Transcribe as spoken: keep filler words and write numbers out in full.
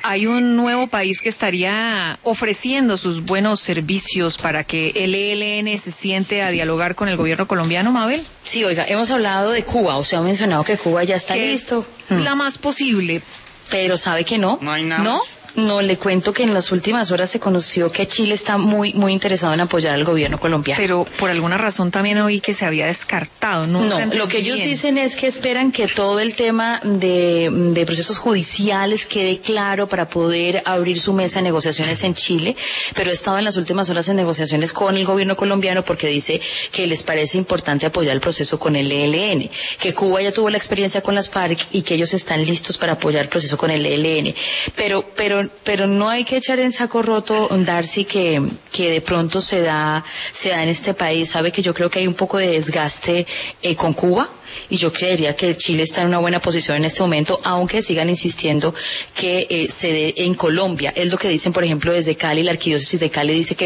hay un nuevo país que estaría ofreciendo sus buenos servicios para que el E L N se siente a dialogar con el gobierno colombiano, Mabel. Sí, oiga, hemos hablado de Cuba, o sea, ha mencionado que Cuba ya está que listo. Es mm. la más posible. Pero ¿sabe que no? No hay nada. ¿No? No, le cuento que en las últimas horas se conoció que Chile está muy muy interesado en apoyar al gobierno colombiano. Pero por alguna razón también oí que se había descartado. No, no lo que ellos bien. dicen es que esperan que todo el tema de, de procesos judiciales quede claro para poder abrir su mesa de negociaciones en Chile, pero he estado en las últimas horas en negociaciones con el gobierno colombiano porque dice que les parece importante apoyar el proceso con el E L N, que Cuba ya tuvo la experiencia con las FARC y que ellos están listos para apoyar el proceso con el E L N. Pero, pero pero no hay que echar en saco roto, Darcy, que, que de pronto se da, se da en este país. Sabe que yo creo que hay un poco de desgaste eh, con Cuba. Y yo creería que Chile está en una buena posición en este momento, aunque sigan insistiendo que eh, se dé en Colombia. Es lo que dicen, por ejemplo, desde Cali, la arquidiócesis de Cali dice que